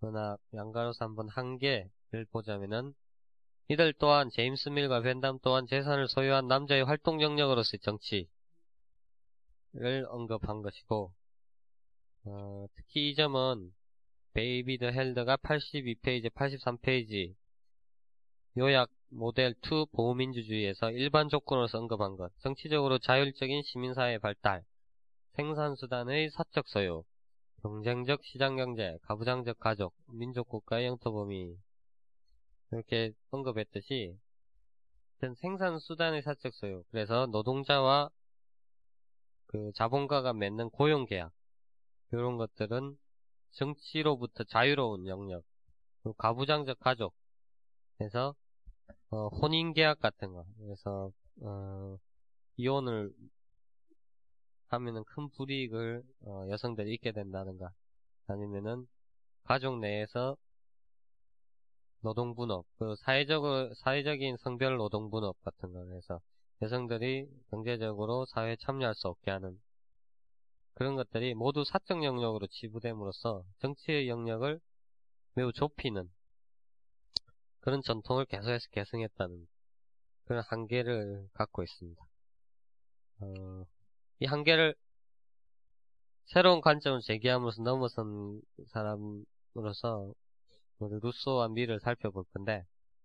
그러나 양가로서 한번 한계를 보자면은 이들 또한 제임스 밀과 벤담 또한 재산을 소유한 남자의 활동 영역으로서의 정치를 언급한 것이고, 특히 이 점은 데이비드 헬더가 82페이지, 83페이지 요약 모델 2 보호민주주의에서 일반 조건으로서 언급한 것, 정치적으로 자율적인 시민사회 발달, 생산수단의 사적 소유, 경쟁적 시장경제, 가부장적 가족, 민족국가의 영토범위 이렇게 언급했듯이 생산수단의 사적 소유, 그래서 노동자와 그 자본가가 맺는 고용계약 이런 것들은 정치로부터 자유로운 영역, 그리고 가부장적 가족, 그래서 혼인계약 같은 거, 그래서 이혼을 하면은 큰 불이익을 여성들이 입게 된다든가, 아니면은 가족 내에서 노동분업, 그 사회적인 성별 노동분업 같은 거, 그래서 여성들이 경제적으로 사회에 참여할 수 없게 하는 그런 것들이 모두 사적 영역으로 치부됨으로써 정치의 영역을 매우 좁히는 그런 전통을 계속해서 계승했다는 그런 한계를 갖고 있습니다. 이 한계를 새로운 관점을 제기함으로써 넘어선 사람으로서 우리 루소와 밀을 살펴볼 건데,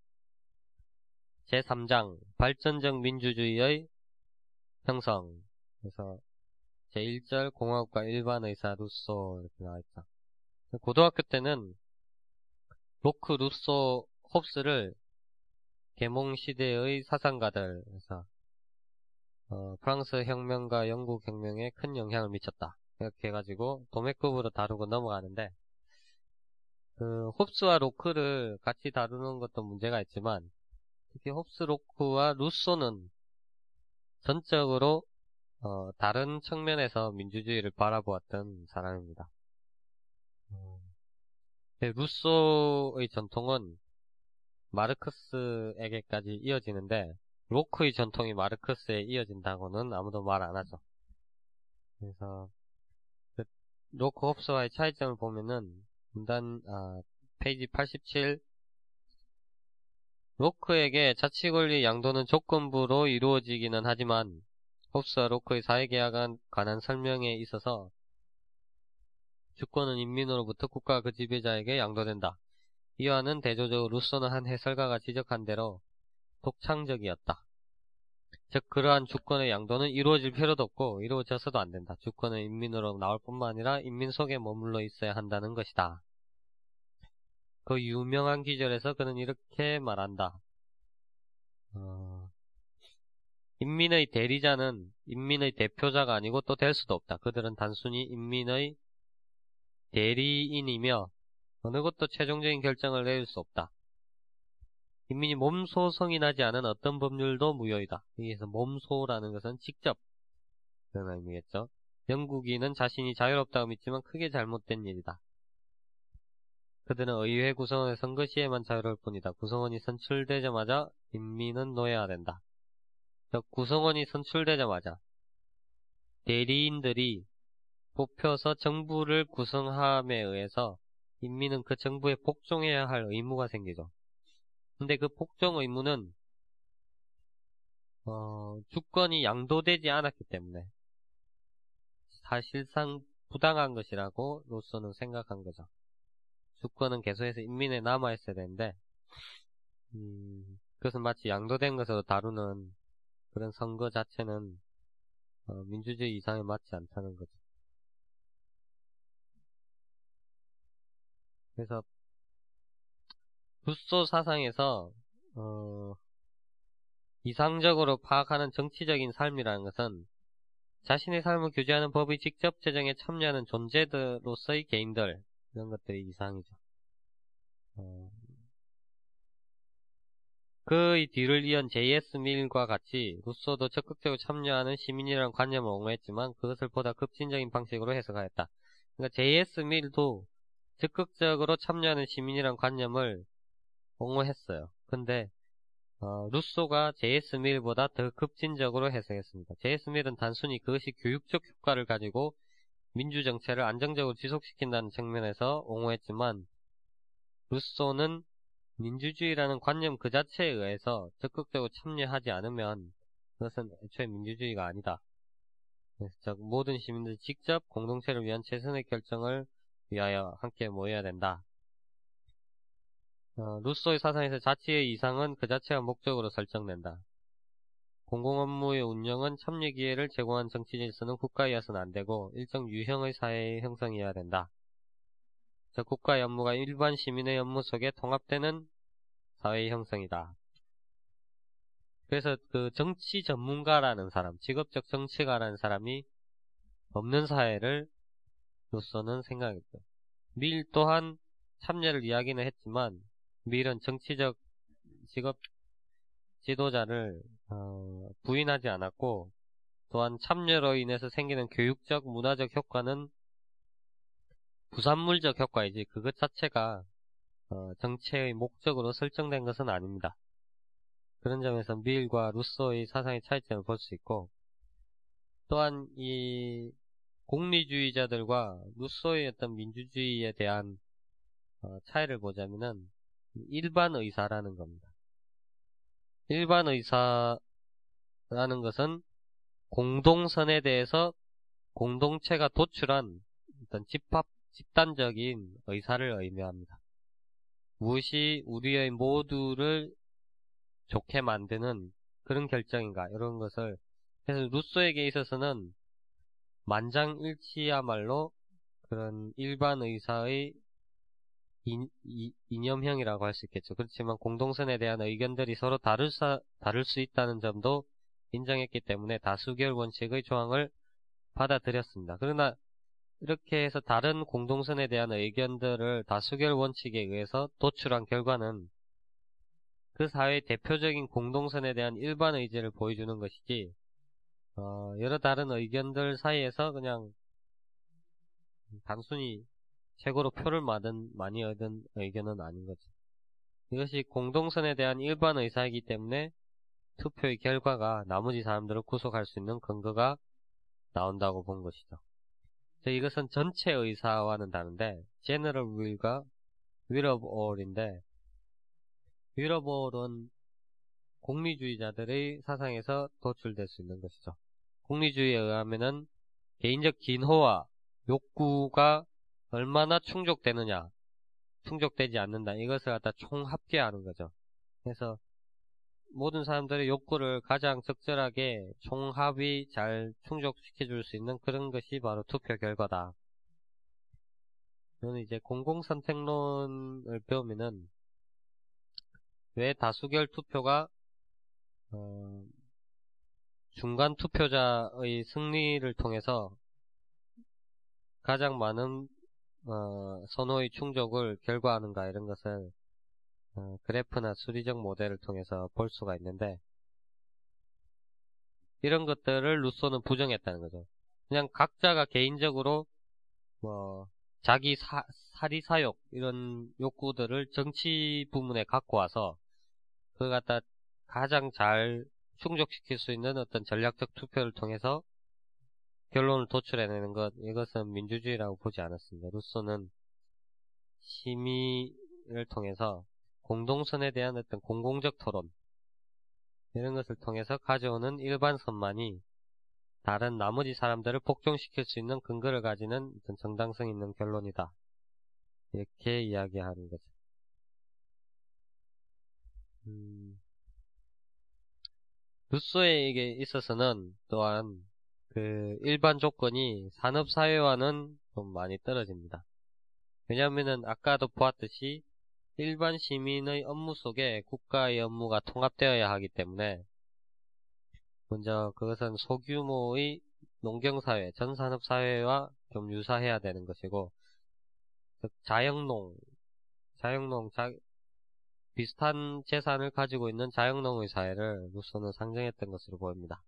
제3장 발전적 민주주의의 형성, 그래서 제1절 공화국가 일반의사 루소 이렇게 나와있다. 고등학교 때는 로크, 루소, 홉스를 계몽시대의 사상가들, 그래서 프랑스 혁명과 영국 혁명에 큰 영향을 미쳤다 이렇게 해가지고 도매급으로 다루고 넘어가는데, 그 홉스와 로크를 같이 다루는 것도 문제가 있지만 특히 홉스, 로크와 루소는 전적으로 다른 측면에서 민주주의를 바라보았던 사람입니다. 루소의 전통은 마르크스에게까지 이어지는데 로크의 전통이 마르크스에 이어진다고는 아무도 말 안 하죠. 그래서 로크, 홉스와의 차이점을 보면은 페이지 87, 로크에게 자치권리 양도는 조건부로 이루어지기는 하지만 홉스와 로크의 사회계약에 관한 설명에 있어서 주권은 인민으로부터 국가 그 지배자에게 양도된다. 이와는 대조적으로 루소는 한 해설가가 지적한 대로 독창적이었다. 즉 그러한 주권의 양도는 이루어질 필요도 없고 이루어져서도 안 된다. 주권은 인민으로 나올 뿐만 아니라 인민 속에 머물러 있어야 한다는 것이다. 그 유명한 기절에서 그는 이렇게 말한다. 인민의 대리자는 인민의 대표자가 아니고 또 될 수도 없다. 그들은 단순히 인민의 대리인이며 어느 것도 최종적인 결정을 내릴 수 없다. 인민이 몸소성이 나지 않은 어떤 법률도 무효이다. 여기서 몸소라는 것은 직접 그런 의미겠죠. 영국인은 자신이 자유롭다고 믿지만 크게 잘못된 일이다. 그들은 의회 구성원의 선거 시에만 자유로울 뿐이다. 구성원이 선출되자마자 인민은 노예화된다. 구성원이 선출되자마자 대리인들이 뽑혀서 정부를 구성함에 의해서 인민은 그 정부에 복종해야 할 의무가 생기죠. 근데 그 복종 의무는 주권이 양도되지 않았기 때문에 사실상 부당한 것이라고 로서는 생각한 거죠. 주권은 계속해서 인민에 남아있어야 되는데 그것은 마치 양도된 것으로 다루는 그런 선거 자체는 민주주의 이상에 맞지 않다는 거죠. 그래서 루소 사상에서 이상적으로 파악하는 정치적인 삶이라는 것은 자신의 삶을 규제하는 법의 직접 제정에 참여하는 존재로서의 개인들, 이런 것들이 이상이죠. 그의 뒤를 이은 J.S. 밀과 같이 루소도 적극적으로 참여하는 시민이라는 관념을 옹호했지만 그것을 보다 급진적인 방식으로 해석하였다. 그러니까 J.S. 밀도 적극적으로 참여하는 시민이라는 관념을 옹호했어요. 근데 루소가 J.S. 밀보다 더 급진적으로 해석했습니다. J.S. 밀은 단순히 그것이 교육적 효과를 가지고 민주정체를 안정적으로 지속시킨다는 측면에서 옹호했지만 루소는 민주주의라는 관념 그 자체에 의해서 적극적으로 참여하지 않으면 그것은 애초에 민주주의가 아니다. 그래서 모든 시민들이 직접 공동체를 위한 최선의 결정을 위하여 함께 모여야 된다. 루소의 사상에서 자치의 이상은 그 자체가 목적으로 설정된다. 공공업무의 운영은 참여 기회를 제공한 정치 질서는 국가이어서는 안되고 일정 유형의 사회의 형성이어야 된다. 국가의 업무가 일반 시민의 업무 속에 통합되는 사회의 형성이다. 그래서 그 정치 전문가라는 사람, 직업적 정치가라는 사람이 없는 사회를 루소는 생각했죠. 밀 또한 참여를 이야기는 했지만 밀은 정치적 직업 지도자를 부인하지 않았고 또한 참여로 인해서 생기는 교육적, 문화적 효과는 부산물적 효과이지 그것 자체가 정체의 목적으로 설정된 것은 아닙니다. 그런 점에서 밀과 루소의 사상의 차이점을 볼 수 있고 또한 이 공리주의자들과 루소의 어떤 민주주의에 대한 차이를 보자면은 일반 의사라는 겁니다. 일반 의사라는 것은 공동선에 대해서 공동체가 도출한 어떤 집단적인 의사를 의미합니다. 무엇이 우리의 모두를 좋게 만드는 그런 결정인가 이런 것을 그래서 루소에게 있어서는 만장일치야말로 그런 일반 의사의 이념형이라고 할 수 있겠죠. 그렇지만 공동선에 대한 의견들이 서로 다를 수 있다는 점도 인정했기 때문에 다수결 원칙의 조항을 받아들였습니다. 그러나 이렇게 해서 다른 공동선에 대한 의견들을 다수결 원칙에 의해서 도출한 결과는 그 사회의 대표적인 공동선에 대한 일반 의지를 보여주는 것이지 여러 다른 의견들 사이에서 그냥 단순히 최고로 표를 많이 얻은 의견은 아닌 거죠. 이것이 공동선에 대한 일반 의사이기 때문에 투표의 결과가 나머지 사람들을 구속할 수 있는 근거가 나온다고 본 것이죠. 이것은 전체 의사와는 다른데 General Will과 Will of All인데 Will of All은 공리주의자들의 사상에서 도출될 수 있는 것이죠. 공리주의에 의하면은 개인적 기호와 욕구가 얼마나 충족되느냐, 충족되지 않는다. 이것을 갖다 총합계하는 거죠. 그래서 모든 사람들의 욕구를 가장 적절하게 총합이 잘 충족시켜줄 수 있는 그런 것이 바로 투표 결과다. 저는 이제 공공선택론을 배우면은 왜 다수결 투표가 중간 투표자의 승리를 통해서 가장 많은 선호의 충족을 결과하는가 이런 것을 그래프나 수리적 모델을 통해서 볼 수가 있는데 이런 것들을 루소는 부정했다는 거죠. 그냥 각자가 개인적으로 자기 사리사욕 이런 욕구들을 정치 부문에 갖고 와서 그걸 갖다 가장 잘 충족시킬 수 있는 어떤 전략적 투표를 통해서 결론을 도출해내는 것 이것은 민주주의라고 보지 않았습니다. 루소는 심의를 통해서 공동선에 대한 어떤 공공적 토론 이런 것을 통해서 가져오는 일반선만이 다른 나머지 사람들을 복종시킬 수 있는 근거를 가지는 어떤 정당성 있는 결론이다. 이렇게 이야기하는 거죠. 루소에게 있어서는 또한 그 일반 조건이 산업사회와는 좀 많이 떨어집니다. 왜냐하면은 아까도 보았듯이 일반 시민의 업무 속에 국가의 업무가 통합되어야 하기 때문에 먼저 그것은 소규모의 농경사회, 전산업사회와 좀 유사해야 되는 것이고 즉 비슷한 재산을 가지고 있는 자영농의 사회를 루소는 상정했던 것으로 보입니다.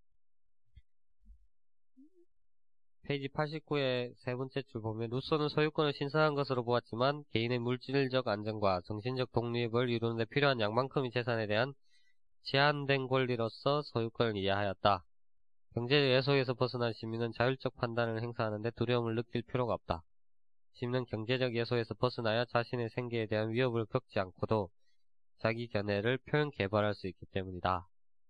페이지 89의 세 번째 줄 보면 루소는 소유권을 신성한 것으로 보았지만 개인의 물질적 안정과 정신적 독립을 이루는 데 필요한 양만큼의 재산에 대한 제한된 권리로서 소유권을 이해하였다. 경제 예속에서 벗어난 시민은 자율적 판단을 행사하는데 두려움을 느낄 필요가 없다. 짚는 경제적 예소에서 벗어나야 자신의 생계에 대한 위협을 겪지 않고도 자기 견해를 표현 개발할 수 있기 때문이다.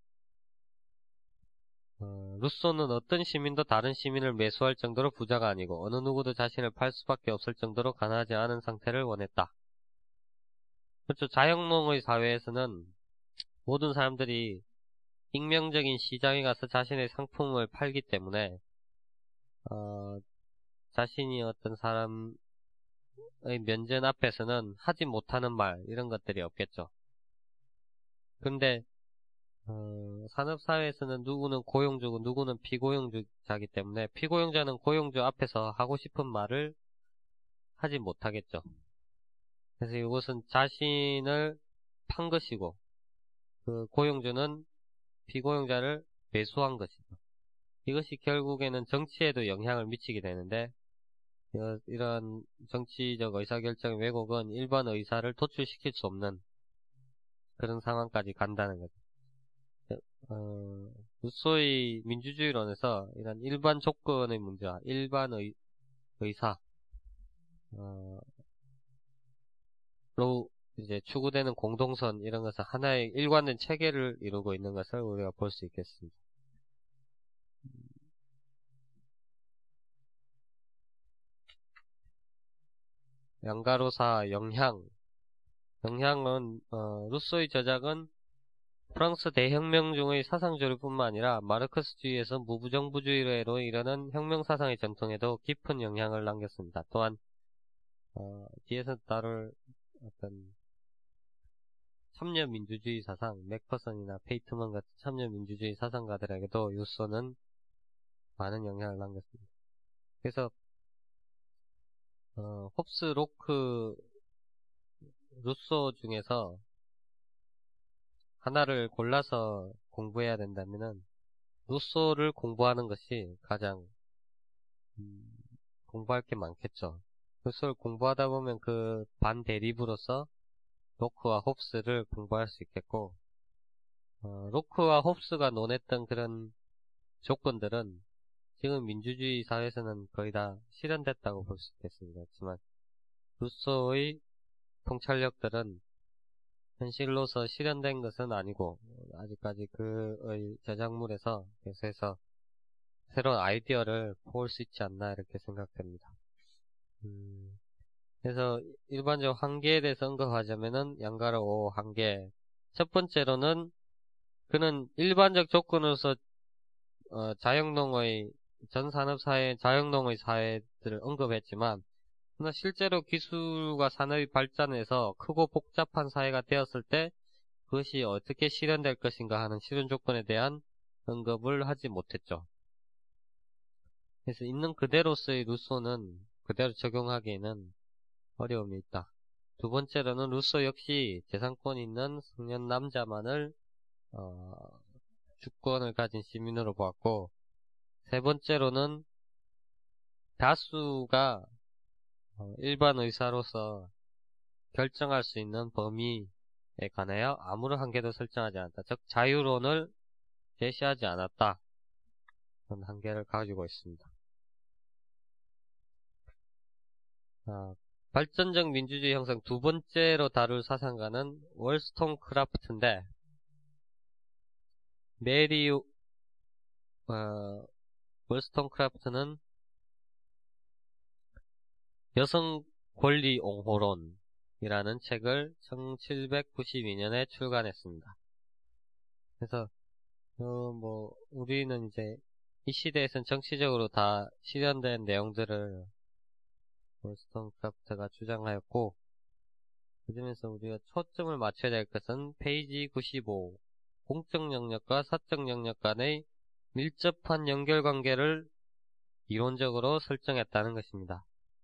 루소는 어떤 시민도 다른 시민을 매수할 정도로 부자가 아니고 어느 누구도 자신을 팔 수밖에 없을 정도로 가난하지 않은 상태를 원했다. 그렇죠. 자영농의 사회에서는 모든 사람들이 익명적인 시장에 가서 자신의 상품을 팔기 때문에 자신이 어떤 사람의 면전 앞에서는 하지 못하는 말 이런 것들이 없겠죠. 그런데 산업사회에서는 누구는 고용주고 누구는 피고용주자이기 때문에 피고용자는 고용주 앞에서 하고 싶은 말을 하지 못하겠죠. 그래서 이것은 자신을 판 것이고 그 고용주는 피고용자를 매수한 것이죠. 이것이 결국에는 정치에도 영향을 미치게 되는데 이런 정치적 의사결정의 왜곡은 일반 의사를 도출시킬 수 없는 그런 상황까지 간다는 거죠. 루소의 민주주의론에서 이런 일반 조건의 문제와 일반 의사 로 이제 추구되는 공동선 이런 것은 하나의 일관된 체계를 이루고 있는 것을 우리가 볼 수 있겠습니다. 양가로사 영향은 루소의 저작은 프랑스 대혁명 중의 사상조류뿐만 아니라 마르크스주의에서 무부정부주의로 이르는 혁명사상의 전통에도 깊은 영향을 남겼습니다. 또한 뒤에서 다룰 어떤 참여민주주의 사상, 맥퍼선이나 페이트먼 같은 참여민주주의 사상가들에게도 루소는 많은 영향을 남겼습니다. 그래서 홉스, 로크, 루소 중에서 하나를 골라서 공부해야 된다면은 루소를 공부하는 것이 가장 공부할 게 많겠죠. 루소를 공부하다 보면 그 반대립으로서 로크와 홉스를 공부할 수 있겠고 로크와 홉스가 논했던 그런 조건들은 지금 민주주의 사회에서는 거의 다 실현됐다고 볼 수 있겠습니다. 하지만 루소의 통찰력들은 현실로서 실현된 것은 아니고 아직까지 그의 저작물에서 계속해서 새로운 아이디어를 볼 수 있지 않나 이렇게 생각됩니다. 그래서 일반적으로 한계에 대해서 언급하자면은 양가로 5 한계. 첫 번째로는 그는 일반적 조건으로서 자영농의 전 산업사회 자영농의 사회들을 언급했지만 그러나 실제로 기술과 산업이 발전해서 크고 복잡한 사회가 되었을 때 그것이 어떻게 실현될 것인가 하는 실현 조건에 대한 언급을 하지 못했죠. 그래서 있는 그대로서의 루소는 그대로 적용하기에는 어려움이 있다. 두 번째로는 루소 역시 재산권이 있는 성년 남자만을 주권을 가진 시민으로 보았고, 세 번째로는 다수가 일반 의사로서 결정할 수 있는 범위에 관하여 아무런 한계도 설정하지 않았다. 즉 자유론을 제시하지 않았다. 그런 한계를 가지고 있습니다. 발전적 민주주의 형성 두 번째로 다룰 사상가는 월스톤크라프트인데 메리 월스톤크라프트는 여성 권리 옹호론이라는 책을 1792년에 출간했습니다. 그래서 우리는 이제 이 시대에서는 정치적으로 다 실현된 내용들을 월스톤크라프트가 주장하였고, 그중에서 우리가 초점을 맞춰야 될 것은 페이지 95 공적 영역과 사적 영역 간의 밀접한 연결관계를 이론적으로 설정했다는 것입니다.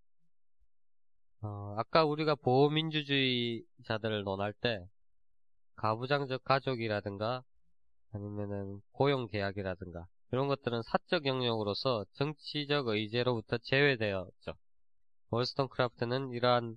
아까 우리가 보호민주주의자들을 논할 때 가부장적 가족이라든가 아니면은 고용계약이라든가 이런 것들은 사적 영역으로서 정치적 의제로부터 제외되었죠. 월스톤크라프트는 이러한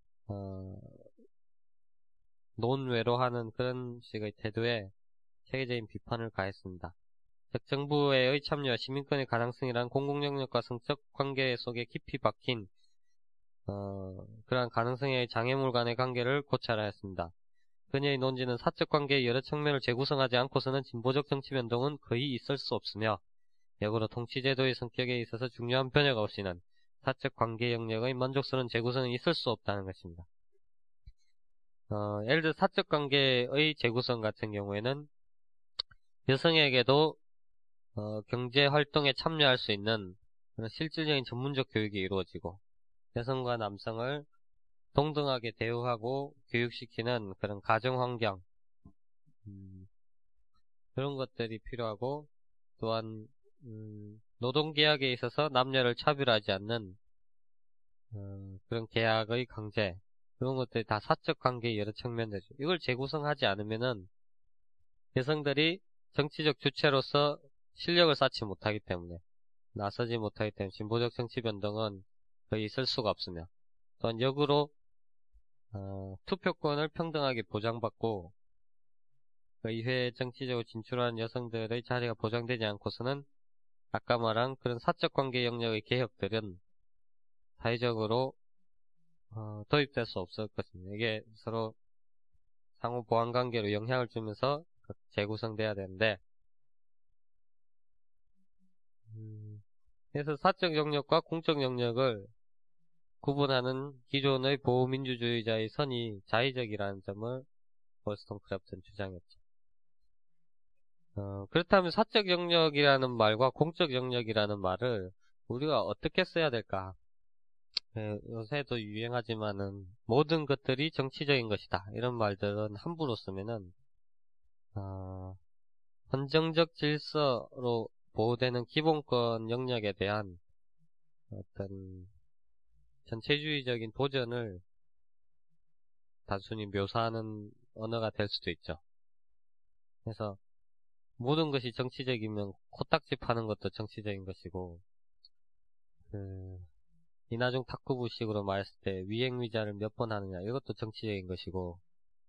논외로 하는 그런 식의 태도에 세계적인 비판을 가했습니다. 즉 정부의 참여와 시민권의 가능성이란 공공영역과 성적 관계 속에 깊이 박힌 그러한 가능성의 장애물 간의 관계를 고찰하였습니다. 그녀의 논지는 사적 관계의 여러 측면을 재구성하지 않고서는 진보적 정치 변동은 거의 있을 수 없으며 역으로 통치제도의 성격에 있어서 중요한 변화가 없이는 사적 관계 영역의 만족스러운 재구성이 있을 수 없다는 것입니다. 예를 들어 사적 관계의 재구성 같은 경우에는 여성에게도 경제 활동에 참여할 수 있는 그런 실질적인 전문적 교육이 이루어지고 여성과 남성을 동등하게 대우하고 교육시키는 그런 가정환경 그런 것들이 필요하고 또한 노동계약에 있어서 남녀를 차별하지 않는 그런 계약의 강제 그런 것들이 다 사적 관계의 여러 측면이죠. 이걸 재구성하지 않으면은 여성들이 정치적 주체로서 실력을 쌓지 못하기 때문에 나서지 못하기 때문에 진보적 정치 변동은 거의 있을 수가 없으며 또한 역으로 투표권을 평등하게 보장받고 의회에 정치적으로 진출한 여성들의 자리가 보장되지 않고서는 아까 말한 그런 사적 관계 영역의 개혁들은 사회적으로 도입될 수 없을 것입니다. 이게 서로 상호 보완 관계로 영향을 주면서 재구성돼야 되는데 그래서 사적 영역과 공적 영역을 구분하는 기존의 보호민주주의자의 선이 자의적이라는 점을 월스톤크래프트는 주장했죠. 그렇다면 사적 영역이라는 말과 공적 영역이라는 말을 우리가 어떻게 써야 될까? 요새도 유행하지만은 모든 것들이 정치적인 것이다. 이런 말들은 함부로 쓰면은 헌정적 질서로 보호되는 기본권 영역에 대한 어떤 전체주의적인 도전을 단순히 묘사하는 언어가 될 수도 있죠. 그래서 모든 것이 정치적이면 코딱지 파는 것도 정치적인 것이고 이나중 탁구부식으로 말했을 때 위행위자를 몇 번 하느냐 이것도 정치적인 것이고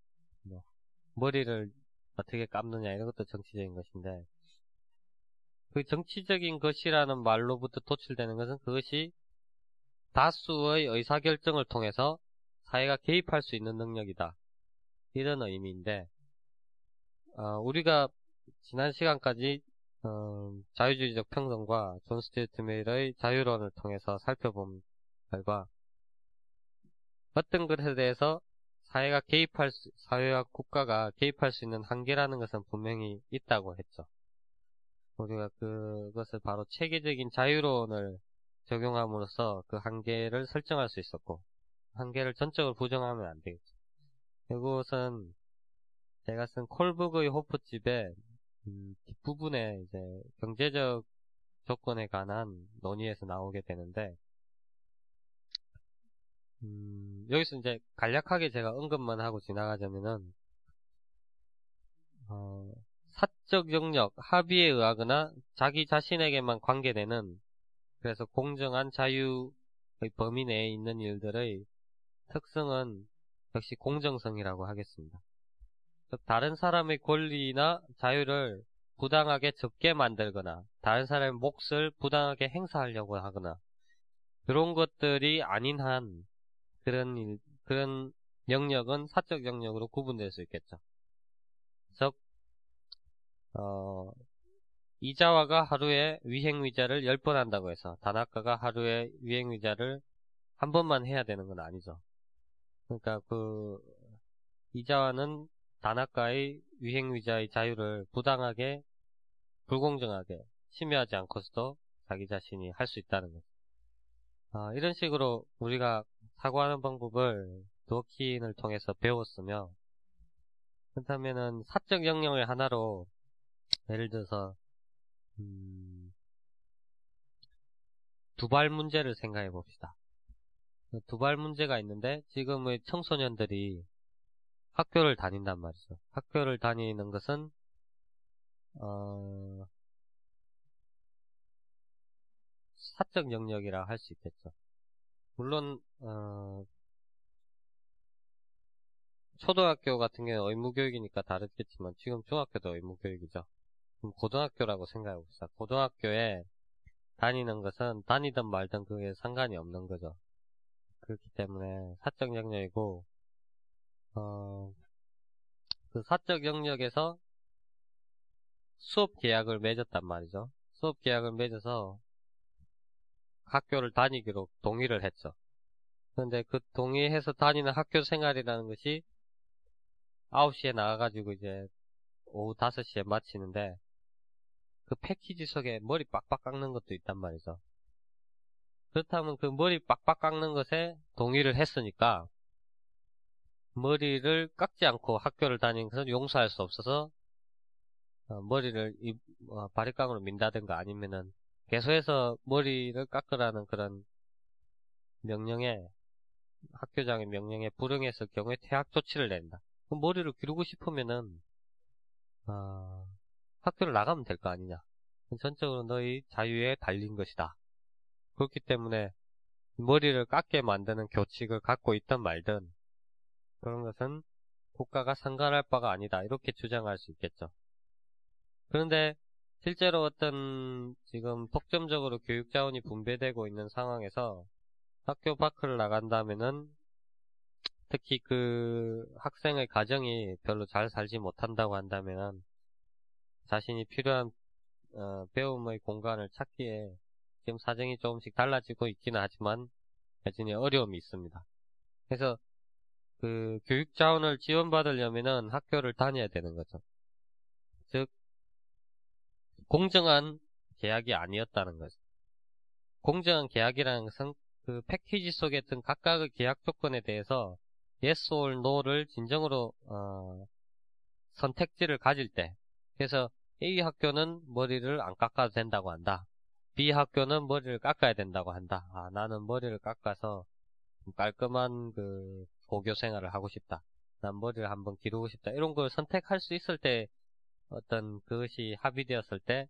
머리를 어떻게 감느냐 이런 것도 정치적인 것인데 그 정치적인 것이라는 말로부터 도출되는 것은 그것이 다수의 의사결정을 통해서 사회가 개입할 수 있는 능력이다. 이런 의미인데 우리가 지난 시간까지 자유주의적 평등과 존 스튜어트 밀의 자유론을 통해서 살펴본 결과 어떤 것에 대해서 사회와 국가가 개입할 수 있는 한계라는 것은 분명히 있다고 했죠. 우리가 그것을 바로 체계적인 자유론을 적용함으로써 그 한계를 설정할 수 있었고 한계를 전적으로 부정하면 안 되겠죠. 이것은 제가 쓴 콜북의 호프집의 뒷부분에 이제 경제적 조건에 관한 논의에서 나오게 되는데 여기서 이제 간략하게 제가 언급만 하고 지나가자면은 사적 영역, 합의에 의하거나 자기 자신에게만 관계되는 그래서 공정한 자유의 범위 내에 있는 일들의 특성은 역시 공정성이라고 하겠습니다. 즉 다른 사람의 권리나 자유를 부당하게 적게 만들거나 다른 사람의 몫을 부당하게 행사하려고 하거나 그런 것들이 아닌 한 그런 영역은 사적 영역으로 구분될 수 있겠죠. 즉 이자와가 하루에 위행위자를 10번 한다고 해서 다나카가 하루에 위행위자를 한 번만 해야 되는 건 아니죠. 그러니까 이자와는 다나카의 위행위자의 자유를 부당하게 불공정하게 침해하지 않고서도 자기 자신이 할 수 있다는 거죠. 이런 식으로 우리가 사고하는 방법을 도어킨을 통해서 배웠으며 그렇다면은 사적 영역의 하나로 예를 들어서 두발 문제를 생각해 봅시다. 두발 문제가 있는데 지금의 청소년들이 학교를 다닌단 말이죠. 학교를 다니는 것은 사적 영역이라 할 수 있겠죠. 물론 초등학교 같은 경우는 의무교육이니까 다르겠지만 지금 중학교도 의무교육이죠. 그럼 고등학교라고 생각해 봅시다. 고등학교에 다니는 것은 다니든 말든 그게 상관이 없는 거죠. 그렇기 때문에 사적 영역이고, 그 사적 영역에서 수업 계약을 맺었단 말이죠. 수업 계약을 맺어서 학교를 다니기로 동의를 했죠. 그런데 그 동의해서 다니는 학교 생활이라는 것이 9시에 나가가지고 이제 오후 5시에 마치는데, 그 패키지 속에 머리 빡빡 깎는 것도 있단 말이죠. 그렇다면 그 머리 빡빡 깎는 것에 동의를 했으니까 머리를 깎지 않고 학교를 다니는 것은 용서할 수 없어서 머리를 바리깡으로 민다든가 아니면은 개소해서 머리를 깎으라는 그런 명령에, 학교장의 명령에 불응했을 경우에 퇴학 조치를 낸다. 그럼 머리를 기르고 싶으면은 학교를 나가면 될 거 아니냐. 전적으로 너희 자유에 달린 것이다. 그렇기 때문에 머리를 깎게 만드는 교칙을 갖고 있든 말든 그런 것은 국가가 상관할 바가 아니다. 이렇게 주장할 수 있겠죠. 그런데 실제로 어떤 지금 독점적으로 교육 자원이 분배되고 있는 상황에서 학교 밖을 나간다면은, 특히 그 학생의 가정이 별로 잘 살지 못한다고 한다면은 자신이 필요한 배움의 공간을 찾기에 지금 사정이 조금씩 달라지고 있기는 하지만 여전히 어려움이 있습니다. 그래서 그 교육 자원을 지원받으려면은 학교를 다녀야 되는 거죠. 즉 공정한 계약이 아니었다는 거죠. 공정한 계약이라는 것은 그 패키지 속에 든 각각의 계약 조건에 대해서 yes or no를 진정으로 선택지를 가질 때, 그래서 A 학교는 머리를 안 깎아도 된다고 한다. B 학교는 머리를 깎아야 된다고 한다. 나는 머리를 깎아서 좀 깔끔한 그 고교 생활을 하고 싶다. 난 머리를 한번 기르고 싶다. 이런 걸 선택할 수 있을 때, 어떤 그것이 합의되었을 때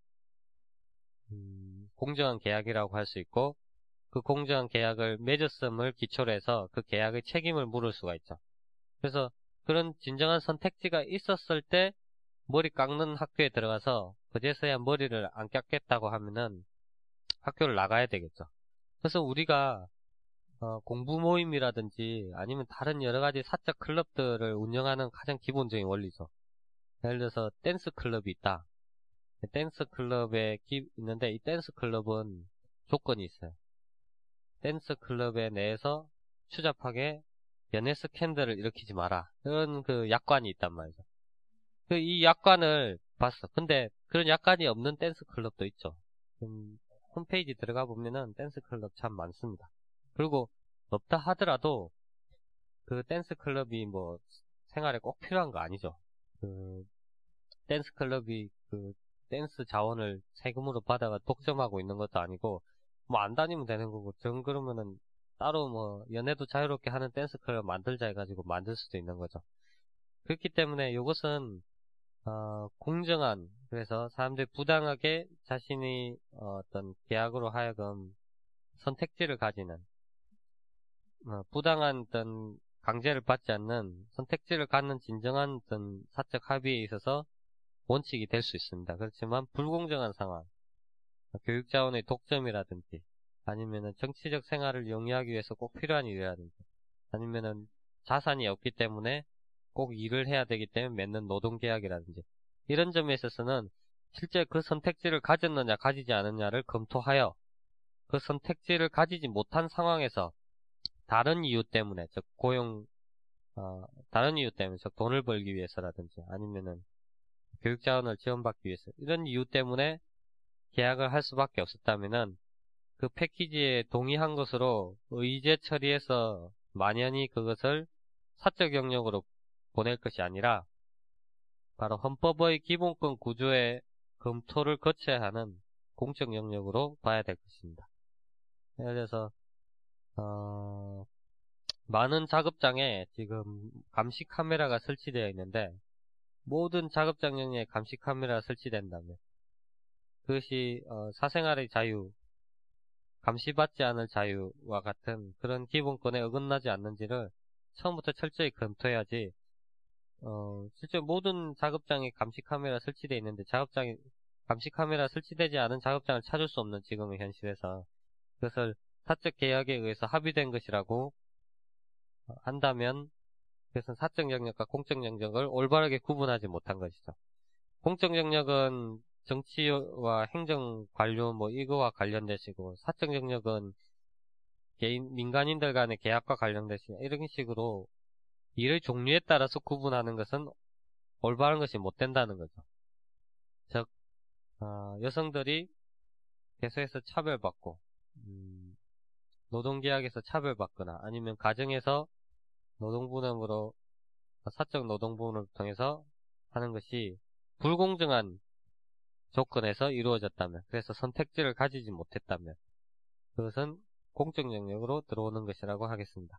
공정한 계약이라고 할 수 있고, 그 공정한 계약을 맺었음을 기초로 해서 그 계약의 책임을 물을 수가 있죠. 그래서 그런 진정한 선택지가 있었을 때 머리 깎는 학교에 들어가서 그제서야 머리를 안 깎겠다고 하면은 학교를 나가야 되겠죠. 그래서 우리가 공부 모임이라든지 아니면 다른 여러 가지 사적 클럽들을 운영하는 가장 기본적인 원리죠. 예를 들어서 댄스 클럽이 있다. 댄스 클럽에 있는데 이 댄스 클럽은 조건이 있어요. 댄스 클럽에 내에서 추잡하게 연애 스캔들을 일으키지 마라. 이런 그 약관이 있단 말이죠. 이 약관을 봤어. 근데 그런 약관이 없는 댄스 클럽도 있죠. 홈페이지 들어가 보면은 댄스 클럽 참 많습니다. 그리고 없다 하더라도 그 댄스 클럽이 뭐 생활에 꼭 필요한 거 아니죠. 그 댄스 클럽이 그 댄스 자원을 세금으로 받아가 독점하고 있는 것도 아니고 뭐 안 다니면 되는 거고, 전 그러면은 따로 뭐 연애도 자유롭게 하는 댄스 클럽 만들자 해가지고 만들 수도 있는 거죠. 그렇기 때문에 이것은 공정한, 그래서 사람들이 부당하게 자신이 어떤 계약으로 하여금 선택지를 가지는, 부당한 어떤 강제를 받지 않는 선택지를 갖는 진정한 어떤 사적 합의에 있어서 원칙이 될 수 있습니다. 그렇지만 불공정한 상황, 교육 자원의 독점이라든지 아니면은 정치적 생활을 영위하기 위해서 꼭 필요한 일이라든지 아니면은 자산이 없기 때문에 꼭 일을 해야 되기 때문에 맺는 노동계약이라든지 이런 점에 있어서는 실제 그 선택지를 가졌느냐 가지지 않느냐를 검토하여 그 선택지를 가지지 못한 상황에서 다른 이유 때문에, 즉 다른 이유 때문에, 즉 돈을 벌기 위해서라든지 아니면은 교육 자원을 지원받기 위해서 이런 이유 때문에 계약을 할 수밖에 없었다면은 그 패키지에 동의한 것으로 의제 처리해서 만연히 그것을 사적 영역으로 보낼 것이 아니라 바로 헌법의 기본권 구조의 검토를 거쳐야 하는 공적 영역으로 봐야 될 것입니다. 예를 들어서 많은 작업장에 지금 감시 카메라가 설치되어 있는데 모든 작업장에 감시 카메라가 설치된다면 그것이 사생활의 자유, 감시받지 않을 자유와 같은 그런 기본권에 어긋나지 않는지를 처음부터 철저히 검토해야지, 실제 모든 작업장에 감시 카메라 설치되어 있는데 감시 카메라 설치되지 않은 작업장을 찾을 수 없는 지금의 현실에서 그것을 사적 계약에 의해서 합의된 것이라고 한다면 그것은 사적 영역과 공적 영역을 올바르게 구분하지 못한 것이죠. 공적 영역은 정치와 행정 관료 이거와 관련되시고, 사적 영역은 민간인들 간의 계약과 관련되시고, 이런 식으로 일의 종류에 따라서 구분하는 것은 올바른 것이 못 된다는 거죠. 즉, 여성들이 회사에서 차별받고, 노동계약에서 차별받거나, 아니면 가정에서 노동분업으로, 사적 노동분업을 통해서 하는 것이 불공정한 조건에서 이루어졌다면, 그래서 선택지를 가지지 못했다면, 그것은 공적 영역으로 들어오는 것이라고 하겠습니다.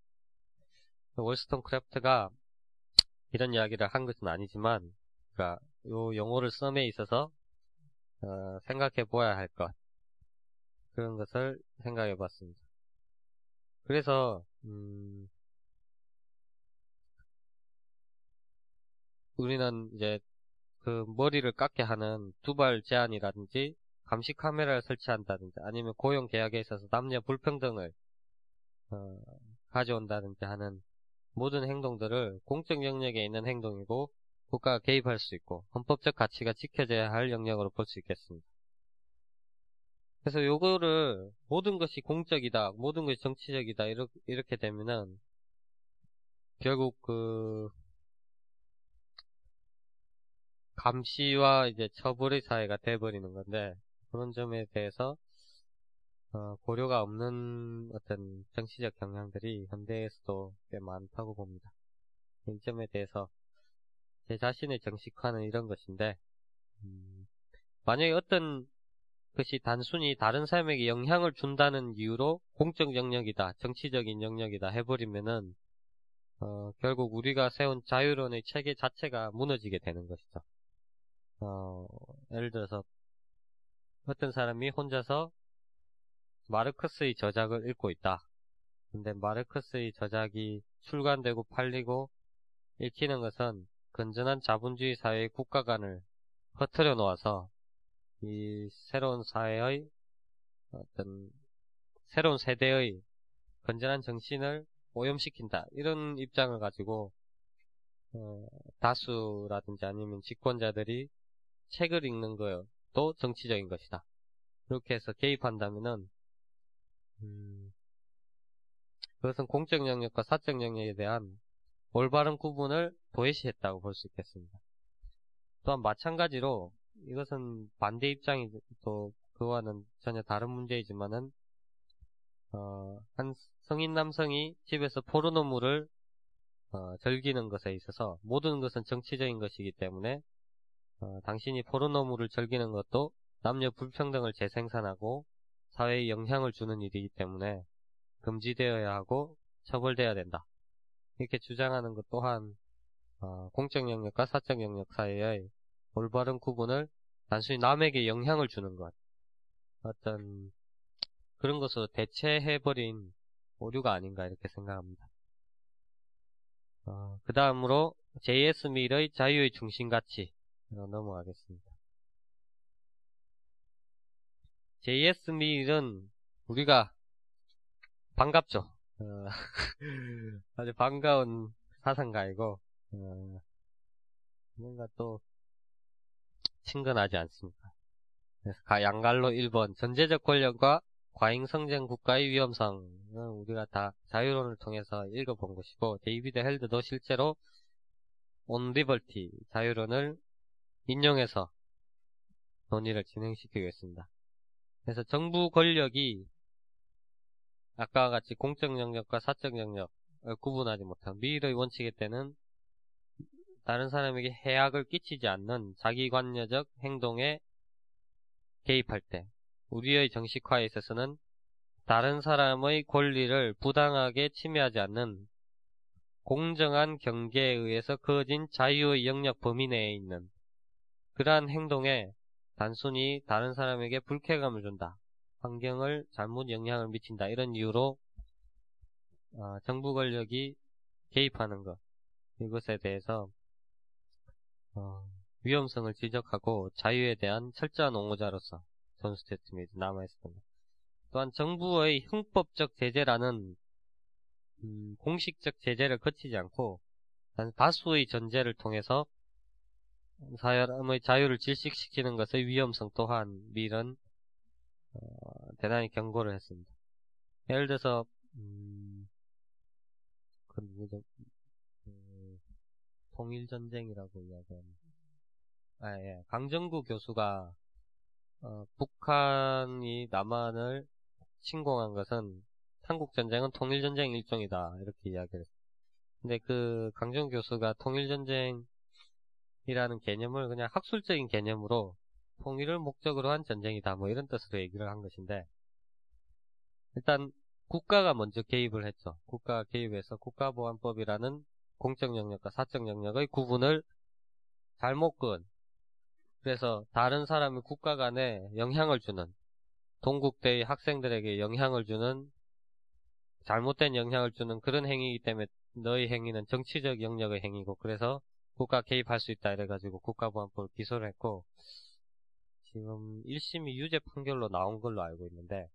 월스톤크래프트가 이런 이야기를 한 것은 아니지만, 그러니까 요 용어를 썸에 있어서 생각해 보아야 할 것, 그런 것을 생각해 봤습니다. 그래서 우리는 이제 그 머리를 깎게 하는 두발 제한이라든지 감시 카메라를 설치한다든지, 아니면 고용 계약에 있어서 남녀 불평등을 가져온다든지 하는 모든 행동들을 공적 영역에 있는 행동이고, 국가가 개입할 수 있고 헌법적 가치가 지켜져야 할 영역으로 볼 수 있겠습니다. 그래서 요거를 모든 것이 공적이다, 모든 것이 정치적이다 이렇게 되면은 결국 그 감시와 이제 처벌의 사회가 돼버리는 건데, 그런 점에 대해서 고려가 없는 어떤 정치적 경향들이 현대에서도 꽤 많다고 봅니다. 이 점에 대해서 제 자신의 정식화는 이런 것인데, 만약에 어떤 것이 단순히 다른 사람에게 영향을 준다는 이유로 공적 영역이다, 정치적인 영역이다 해버리면은 결국 우리가 세운 자유론의 체계 자체가 무너지게 되는 것이죠. 예를 들어서 어떤 사람이 혼자서 마르크스의 저작을 읽고 있다. 근데 마르크스의 저작이 출간되고 팔리고 읽히는 것은 건전한 자본주의 사회의 국가관을 흐트려 놓아서 이 새로운 사회의 어떤 새로운 세대의 건전한 정신을 오염시킨다, 이런 입장을 가지고 다수라든지 아니면 집권자들이 책을 읽는 것도 정치적인 것이다, 그렇게 해서 개입한다면은 그것은 공적 영역과 사적 영역에 대한 올바른 구분을 도외시했다고 볼 수 있겠습니다. 또한 마찬가지로 이것은 반대 입장이 또 그와는 전혀 다른 문제이지만은 한 성인 남성이 집에서 포르노물을 즐기는 것에 있어서 모든 것은 정치적인 것이기 때문에 당신이 포르노물을 즐기는 것도 남녀 불평등을 재생산하고 사회에 영향을 주는 일이기 때문에 금지되어야 하고 처벌되어야 된다, 이렇게 주장하는 것 또한 공적 영역과 사적 영역 사이의 올바른 구분을 단순히 남에게 영향을 주는 것, 어떤 그런 것으로 대체해버린 오류가 아닌가 이렇게 생각합니다. 그 다음으로 J.S. 밀의 자유의 중심가치 넘어가겠습니다. J.S. 밀은 우리가 반갑죠. 아주 반가운 사상가이고 뭔가 또 친근하지 않습니다. 그래서 양갈로 1번 전제적 권력과 과잉성장 국가의 위험성은 우리가 다 자유론을 통해서 읽어본 것이고, 데이비드 헬드도 실제로 On Liberty 자유론을 인용해서 논의를 진행시키고 있습니다. 그래서 정부 권력이 아까와 같이 공적 영역과 사적 영역을 구분하지 못한 밀의 원칙에 때는 다른 사람에게 해악을 끼치지 않는 자기관여적 행동에 개입할 때, 우리의 정식화에 있어서는 다른 사람의 권리를 부당하게 침해하지 않는 공정한 경계에 의해서 그어진 자유의 영역 범위 내에 있는 그러한 행동에 단순히 다른 사람에게 불쾌감을 준다, 환경을 잘못 영향을 미친다, 이런 이유로 정부 권력이 개입하는 것, 이것에 대해서 위험성을 지적하고 자유에 대한 철저한 옹호자로서 존 스튜어트 밀이 남아있습니다. 또한 정부의 형법적 제재라는 공식적 제재를 거치지 않고 다수의 전제를 통해서 사람의 자유를 질식시키는 것의 위험성 또한 밀은 대단히 경고를 했습니다. 예를 들어서 통일전쟁이라고 이야기합니다. 예. 강정구 교수가 북한이 남한을 침공한 것은 한국전쟁은 통일전쟁 일종이다 이렇게 이야기를 했어요. 근데 그 강정구 교수가 통일전쟁이라는 개념을 그냥 학술적인 개념으로 통일을 목적으로 한 전쟁이다 뭐 이런 뜻으로 얘기를 한 것인데, 일단 국가가 먼저 개입을 했죠. 국가가 개입해서 국가보안법이라는 공적 영역과 사적 영역의 구분을 잘못 그은, 그래서 다른 사람이 국가 간에 영향을 주는, 동국대의 학생들에게 영향을 주는, 잘못된 영향을 주는 그런 행위이기 때문에 너의 행위는 정치적 영역의 행위고, 그래서 국가 개입할 수 있다 이래가지고 국가보안법을 기소를 했고, 지금 1심이 유죄 판결로 나온 걸로 알고 있는데,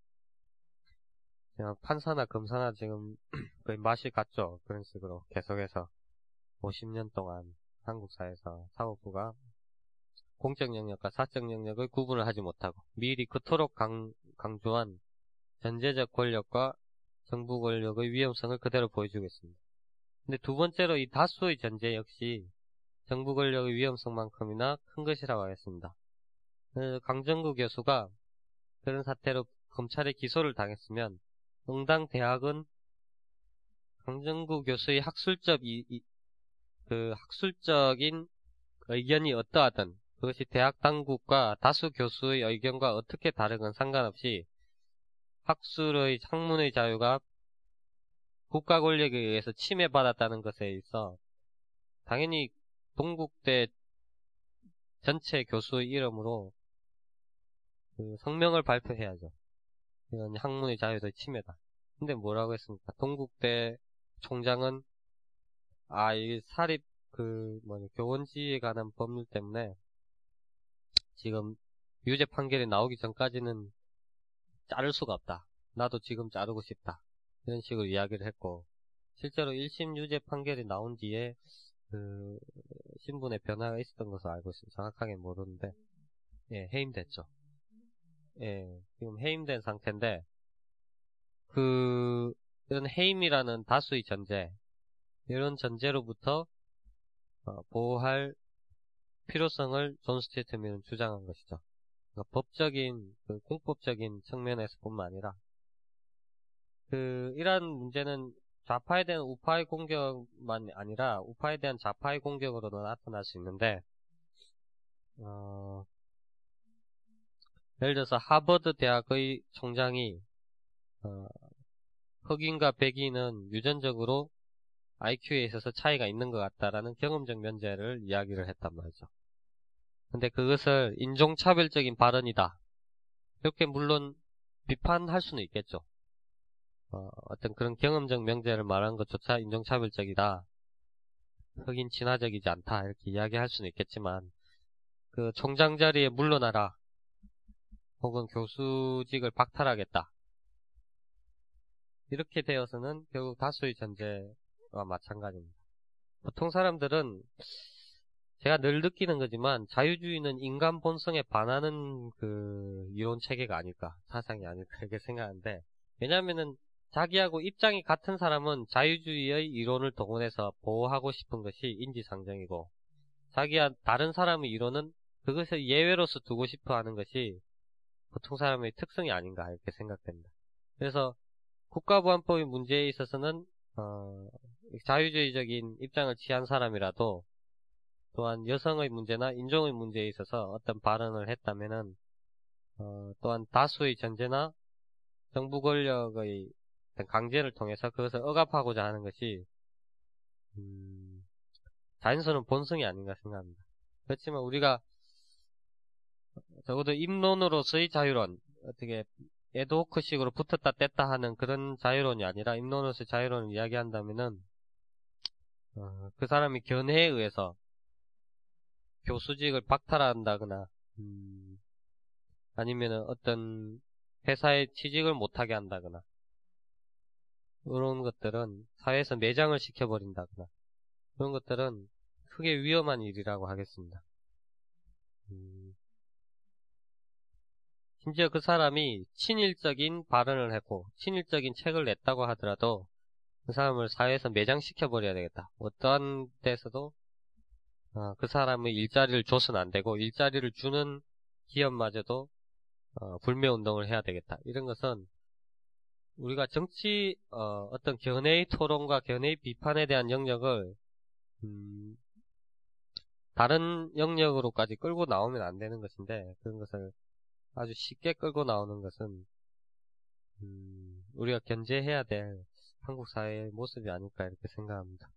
그냥 판사나 검사나 지금 거의 맛이 갔죠. 그런 식으로 계속해서 50년 동안 한국 사회에서 사법부가 공적 영역과 사적 영역의 구분을 하지 못하고 미리 그토록 강조한 전제적 권력과 정부 권력의 위험성을 그대로 보여주고 있습니다. 근데 두 번째로 이 다수의 전제 역시 정부 권력의 위험성만큼이나 큰 것이라고 하겠습니다. 강정구 교수가 그런 사태로 검찰에 기소를 당했으면 응당 대학은 강정구 교수의 학술적인 의견이 어떠하든 그것이 대학 당국과 다수 교수의 의견과 어떻게 다르건 상관없이 학술의 학문의 자유가 국가 권력에 의해서 침해받았다는 것에 있어 당연히 동국대 전체 교수의 이름으로 그 성명을 발표해야죠. 이건 학문의 자유의 침해다. 근데 뭐라고 했습니까? 동국대 총장은 이 사립 교원지에 관한 법률 때문에 지금 유죄 판결이 나오기 전까지는 자를 수가 없다. 나도 지금 자르고 싶다. 이런 식으로 이야기를 했고, 실제로 1심 유죄 판결이 나온 뒤에 신분의 변화가 있었던 것으로 알고 있습니다. 정확하게 모르는데, 예, 해임됐죠. 예, 지금 해임된 상태인데, 이런 해임이라는 다수의 전제, 이런 전제로부터 보호할 필요성을 존 스튜어트 밀은 주장한 것이죠. 그러니까 법적인, 공법적인 측면에서 뿐만 아니라, 이러한 문제는 좌파에 대한 우파의 공격만 아니라 우파에 대한 좌파의 공격으로도 나타날 수 있는데, 예를 들어서 하버드 대학의 총장이 흑인과 백인은 유전적으로 IQ에 있어서 차이가 있는 것 같다라는 경험적 면제를 이야기를 했단 말이죠. 근데 그것을 인종차별적인 발언이다, 이렇게 물론 비판할 수는 있겠죠. 어떤 그런 경험적 명제를 말한 것조차 인종차별적이다, 흑인 친화적이지 않다, 이렇게 이야기할 수는 있겠지만, 그 총장 자리에 물러나라, 혹은 교수직을 박탈하겠다, 이렇게 되어서는 결국 다수의 전제와 마찬가지입니다. 보통 사람들은 제가 늘 느끼는 거지만 자유주의는 인간 본성에 반하는 이론 체계가 아닐까, 사상이 아닐까 이렇게 생각하는데, 왜냐하면은 자기하고 입장이 같은 사람은 자유주의의 이론을 동원해서 보호하고 싶은 것이 인지상정이고, 자기와 다른 사람의 이론은 그것을 예외로서 두고 싶어 하는 것이 보통 사람의 특성이 아닌가 이렇게 생각됩니다. 그래서 국가보안법의 문제에 있어서는 자유주의적인 입장을 취한 사람이라도 또한 여성의 문제나 인종의 문제에 있어서 어떤 발언을 했다면은 또한 다수의 전제나 정부 권력의 강제를 통해서 그것을 억압하고자 하는 것이 자연스러운 본성이 아닌가 생각합니다. 그렇지만 우리가 적어도 입론으로서의 자유론, 어떻게 에드호크식으로 붙었다 뗐다 하는 그런 자유론이 아니라 입론으로서의 자유론을 이야기한다면은 그 사람이 견해에 의해서 교수직을 박탈한다거나 아니면은 어떤 회사에 취직을 못하게 한다거나 이런 것들은 사회에서 매장을 시켜버린다거나 그런 것들은 크게 위험한 일이라고 하겠습니다. 심지어 그 사람이 친일적인 발언을 했고 친일적인 책을 냈다고 하더라도 그 사람을 사회에서 매장시켜버려야 되겠다. 어떠한 데서도 그 사람의 일자리를 줘서는 안 되고 일자리를 주는 기업마저도 불매운동을 해야 되겠다. 이런 것은 우리가 정치 어떤 견해의 토론과 견해의 비판에 대한 영역을 다른 영역으로까지 끌고 나오면 안 되는 것인데 그런 것을 아주 쉽게 끌고 나오는 것은 우리가 견제해야 될 한국 사회의 모습이 아닐까 이렇게 생각합니다.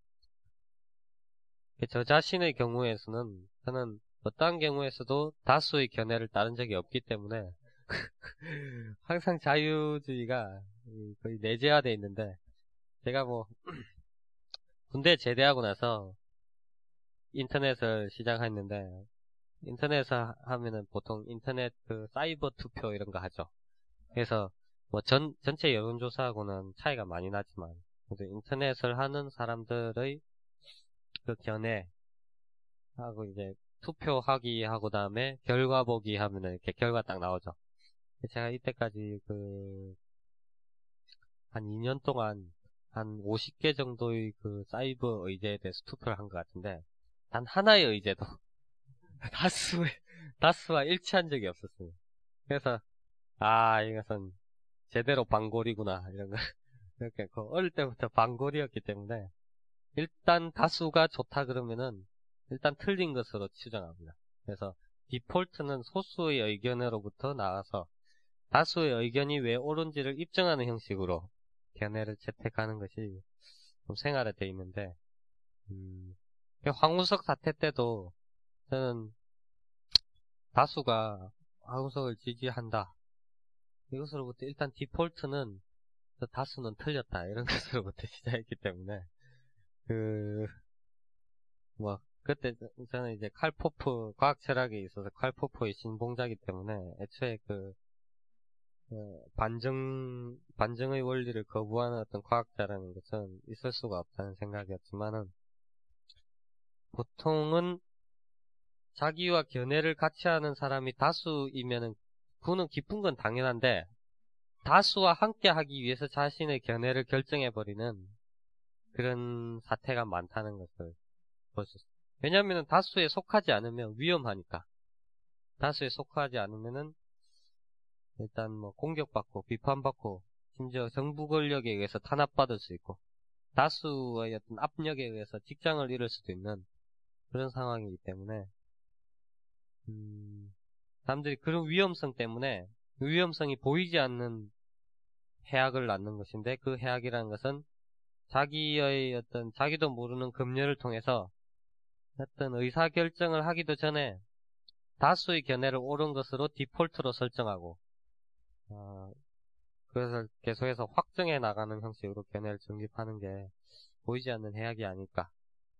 저 자신의 경우에서는 저는 어떠한 경우에서도 다수의 견해를 따른 적이 없기 때문에 항상 자유주의가 거의 내재화되어 있는데 제가 뭐 군대 제대하고 나서 인터넷을 시작했는데 인터넷을 하면은 보통 인터넷 그 사이버 투표 이런 거 하죠. 그래서 뭐 전체 여론조사하고는 차이가 많이 나지만 인터넷을 하는 사람들의 그 견해 하고 이제 투표하기 하고 다음에 결과 보기 하면은 이렇게 결과 딱 나오죠. 제가 이때까지 한 2년 동안 한 50개 정도의 그 사이버 의제에 대해서 투표를 한 것 같은데 단 하나의 의제도 다수와 일치한 적이 없었어요. 그래서 이것은 제대로 방골이구나 이런 거 이렇게 어릴 때부터 방골이었기 때문에 일단 다수가 좋다 그러면은 일단 틀린 것으로 추정합니다. 그래서 디폴트는 소수의 의견으로부터 나와서 다수의 의견이 왜 옳은지를 입증하는 형식으로 견해를 채택하는 것이 좀 생활화되어 있는데 황우석 사태 때도 저는 다수가 황우석을 지지한다. 이것으로부터 일단 디폴트는 다수는 틀렸다. 이런 것으로부터 시작했기 때문에 그때 저는 이제 칼포프 과학 철학에 있어서 칼포프의 신봉자이기 때문에 애초에 반증의 원리를 거부하는 어떤 과학자라는 것은 있을 수가 없다는 생각이었지만은 보통은 자기와 견해를 같이 하는 사람이 다수이면은 그는 기쁜 건 당연한데 다수와 함께 하기 위해서 자신의 견해를 결정해버리는 그런 사태가 많다는 것을 볼 수 있습니다. 왜냐하면 다수에 속하지 않으면 위험하니까. 다수에 속하지 않으면은 일단 뭐 공격받고 비판받고 심지어 정부 권력에 의해서 탄압받을 수 있고 다수의 어떤 압력에 의해서 직장을 잃을 수도 있는 그런 상황이기 때문에 사람들이 그런 위험성 때문에 그 위험성이 보이지 않는 해악을 낳는 것인데 그 해악이라는 것은 자기의 어떤 자기도 모르는 검열을 통해서 어떤 의사결정을 하기도 전에 다수의 견해를 옳은 것으로 디폴트로 설정하고 그것을 계속해서 확정해 나가는 형식으로 견해를 정립하는 게 보이지 않는 해악이 아닐까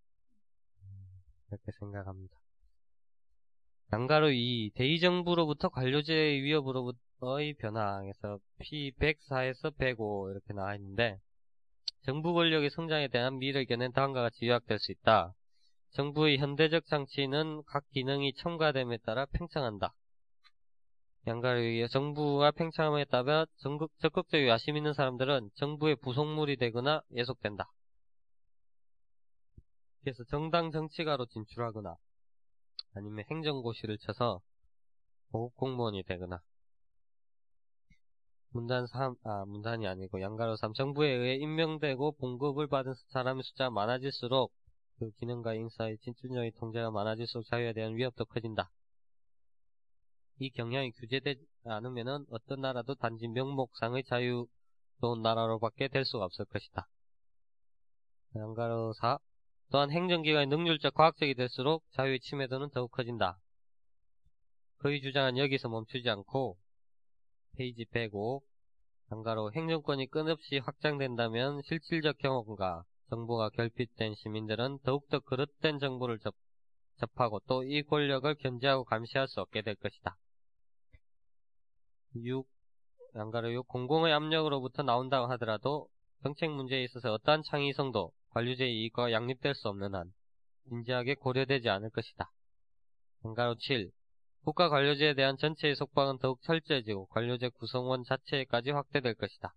이렇게 생각합니다. 양가로 이 대의정부로부터 관료제의 위협으로부터의 변화에서 P104에서 105 이렇게 나와 있는데 정부 권력의 성장에 대한 미래견은 다음과 같이 요약될 수 있다. 정부의 현대적 장치는 각 기능이 첨가됨에 따라 팽창한다. 양가로 의해 정부가 팽창함에 따라 적극적이고 야심 있는 사람들은 정부의 부속물이 되거나 예속된다. 그래서 정당 정치가로 진출하거나 아니면 행정고시를 쳐서 보급 공무원이 되거나 문단이 아니고 양가로 3 정부에 의해 임명되고 봉급을 받은 사람의 숫자가 많아질수록 그 기능과 인사의 진출력의 통제가 많아질수록 자유에 대한 위협도 커진다. 이 경향이 규제되지 않으면 어떤 나라도 단지 명목상의 자유로운 나라로밖에 될 수가 없을 것이다. 양가로 4 또한 행정기관이 능률적 과학적이 될수록 자유의 침해도는 더욱 커진다. 그의 주장은 여기서 멈추지 않고 페이지 105 양가로 행정권이 끊임없이 확장된다면 실질적 경험과 정보가 결핍된 시민들은 더욱더 그릇된 정보를 접하고 또 이 권력을 견제하고 감시할 수 없게 될 것이다. 6. 양가로 6. 공공의 압력으로부터 나온다고 하더라도 정책 문제에 있어서 어떠한 창의성도 관료제의 이익과 양립될 수 없는 한 진지하게 고려되지 않을 것이다. 한가로 7. 국가 관료제에 대한 전체의 속박은 더욱 철저해지고 관료제 구성원 자체까지 확대될 것이다.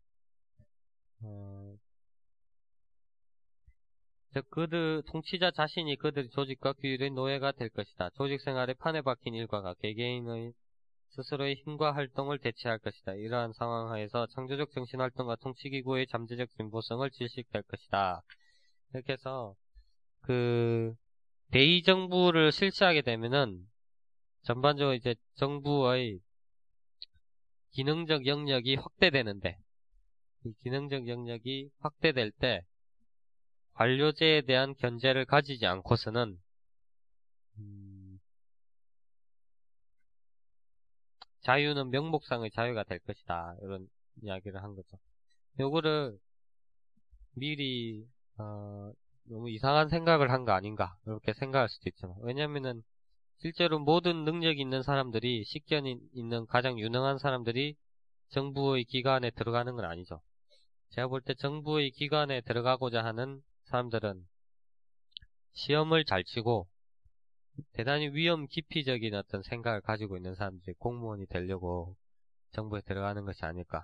즉 통치자 자신이 그들의 조직과 규율의 노예가 될 것이다. 조직 생활에 판에 박힌 일과가 개개인의 스스로의 힘과 활동을 대체할 것이다. 이러한 상황 하에서 창조적 정신활동과 통치기구의 잠재적 진보성을 질식될 것이다. 이렇게 해서 대의정부를 실시하게 되면은 전반적으로 이제 정부의 기능적 영역이 확대되는데, 이 기능적 영역이 확대될 때 관료제에 대한 견제를 가지지 않고서는 자유는 명목상의 자유가 될 것이다. 이런 이야기를 한 거죠. 요거를 미리 너무 이상한 생각을 한 거 아닌가 이렇게 생각할 수도 있지만, 왜냐면은 실제로 모든 능력이 있는 사람들이, 식견이 있는 가장 유능한 사람들이 정부의 기관에 들어가는 건 아니죠. 제가 볼 때 정부의 기관에 들어가고자 하는 사람들은 시험을 잘 치고 대단히 위험 기피적인 어떤 생각을 가지고 있는 사람들이 공무원이 되려고 정부에 들어가는 것이 아닐까.